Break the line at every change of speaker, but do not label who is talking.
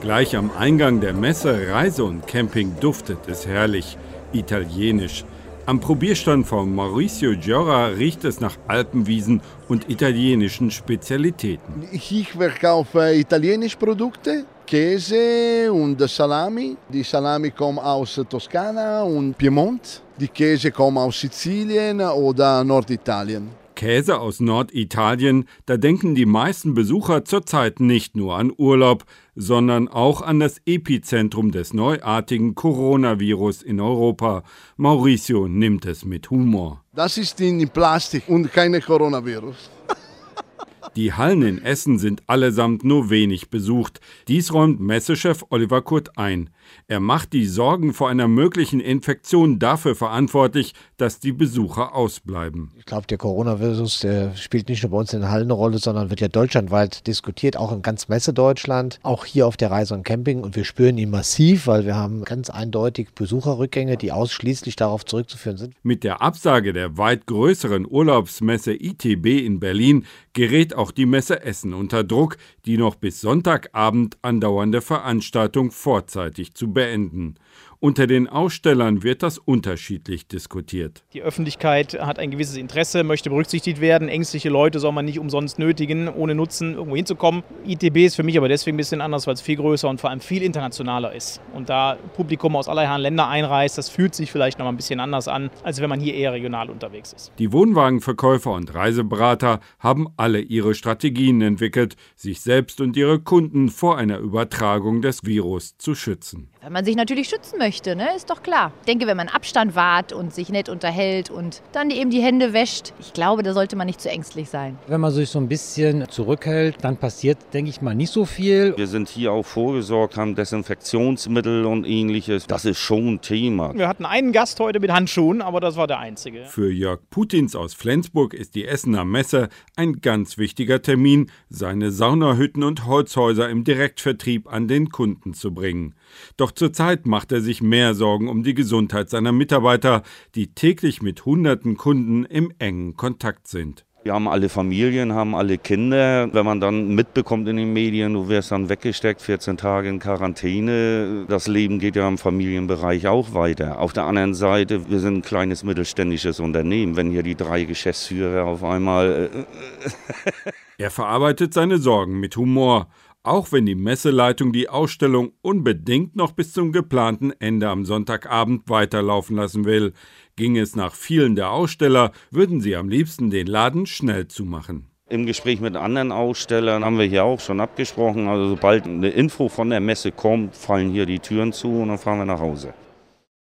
Gleich am Eingang der Messe Reise und Camping duftet es herrlich, italienisch. Am Probierstand von Mauricio Giora riecht es nach Alpenwiesen und italienischen Spezialitäten.
Ich verkaufe italienische Produkte, Käse und Salami. Die Salami kommen aus Toskana und Piemont. Die Käse kommen aus Sizilien oder Norditalien.
Käse aus Norditalien, da denken die meisten Besucher zurzeit nicht nur an Urlaub, sondern auch an das Epizentrum des neuartigen Coronavirus in Europa. Mauricio nimmt es mit Humor.
Das ist in Plastik und kein Coronavirus.
Die Hallen in Essen sind allesamt nur wenig besucht. Dies räumt Messechef Oliver Kurt ein. Er macht die Sorgen vor einer möglichen Infektion dafür verantwortlich, dass die Besucher ausbleiben.
Ich glaube, der Coronavirus, der spielt nicht nur bei uns in den Hallen eine Rolle, sondern wird ja deutschlandweit diskutiert, auch in ganz Messe-Deutschland, auch hier auf der Reise und Camping. Und wir spüren ihn massiv, weil wir haben ganz eindeutig Besucherrückgänge, die ausschließlich darauf zurückzuführen sind.
Mit der Absage der weit größeren Urlaubsmesse ITB in Berlin gerät auch die Messe Essen unter Druck, die noch bis Sonntagabend andauernde Veranstaltung vorzeitig zu beenden. Unter den Ausstellern wird das unterschiedlich diskutiert.
Die Öffentlichkeit hat ein gewisses Interesse, möchte berücksichtigt werden. Ängstliche Leute soll man nicht umsonst nötigen, ohne Nutzen irgendwo hinzukommen. ITB ist für mich aber deswegen ein bisschen anders, weil es viel größer und vor allem viel internationaler ist. Und da Publikum aus allerlei Ländern einreist, das fühlt sich vielleicht noch mal ein bisschen anders an, als wenn man hier eher regional unterwegs ist.
Die Wohnwagenverkäufer und Reiseberater haben alle ihre Strategien entwickelt, sich selbst und ihre Kunden vor einer Übertragung des Virus zu schützen.
Wenn man sich natürlich schützen möchte, ne, ist doch klar. Ich denke, wenn man Abstand wahrt und sich nett unterhält und dann eben die Hände wäscht, ich glaube, da sollte man nicht zu ängstlich sein.
Wenn man sich so ein bisschen zurückhält, dann passiert, denke ich mal, nicht so viel.
Wir sind hier auch vorgesorgt, haben Desinfektionsmittel und ähnliches. Das ist schon ein Thema.
Wir hatten einen Gast heute mit Handschuhen, aber das war der einzige.
Für Jörg Putins aus Flensburg ist die Essener Messe ein ganz wichtiger Termin, seine Saunahütten und Holzhäuser im Direktvertrieb an den Kunden zu bringen. Doch zurzeit macht er sich mehr Sorgen um die Gesundheit seiner Mitarbeiter, die täglich mit hunderten Kunden im engen Kontakt sind.
Wir haben alle Familien, haben alle Kinder. Wenn man dann mitbekommt in den Medien, du wirst dann weggesteckt, 14 Tage in Quarantäne. Das Leben geht ja im Familienbereich auch weiter. Auf der anderen Seite, wir sind ein kleines mittelständisches Unternehmen. Wenn hier die 3 Geschäftsführer auf einmal...
Er verarbeitet seine Sorgen mit Humor. Auch wenn die Messeleitung die Ausstellung unbedingt noch bis zum geplanten Ende am Sonntagabend weiterlaufen lassen will. Ging es nach vielen der Aussteller, würden sie am liebsten den Laden schnell zumachen.
Im Gespräch mit anderen Ausstellern haben wir hier auch schon abgesprochen. Also sobald eine Info von der Messe kommt, fallen hier die Türen zu und dann fahren wir nach Hause.